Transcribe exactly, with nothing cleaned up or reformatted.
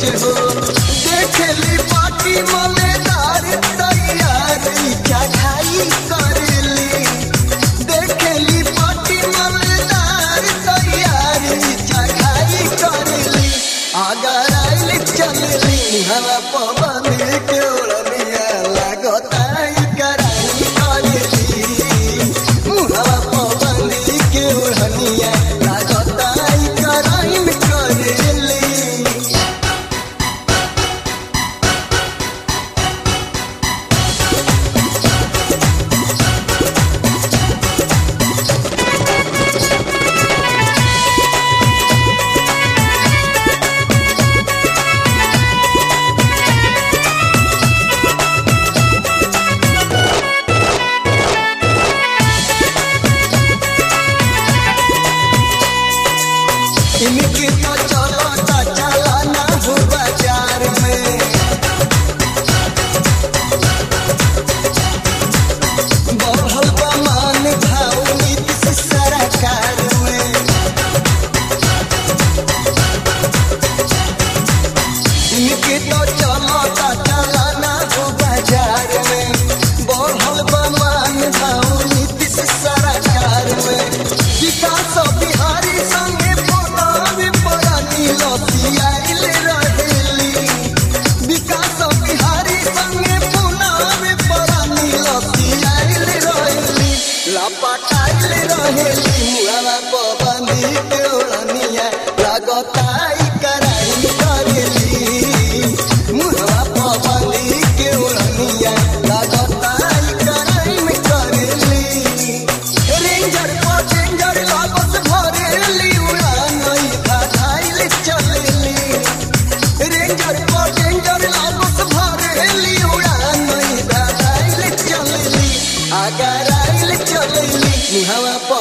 तेज हो देखली पार्टी मलेदार तैयार क्या खाई करेली देखली पार्टी मलेदार तैयार क्या खाई करेली अगर आइल चलली हवा पवन के ओढ़निया लागताई कराई करेली हवा पवन के ओढ़निया लागताई कराई करेली। इनके तो चलता चलाना हो बाजार में बढ़ल बमान भाव नीति सरकार में इनके तो चलता चलाना हो बाजार में बढ़ल बमान भाव नीति सरकार में विकास बिहारी संगे लसियाइल रहेली विकास बिहारी संगे पुनावे परानी लसियाइल रहेली लपटाइल रहेली मुहावा पबंदी के ओढ़निया लागताई कराई करेली मुहावा पबंदी के ओढ़निया लागताई कराई में करेली रेंजर को डेंजर लागत भरेली उड़ान भागाइल चलेली रेंजर को डेंजर लागत भरेली उड़ान भागाइल चलेली अगर आइल चलेली हवा